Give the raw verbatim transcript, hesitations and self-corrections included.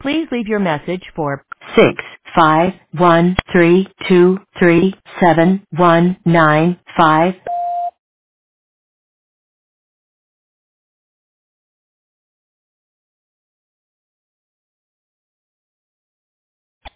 Please leave your message for six five one three two three seven one nine five.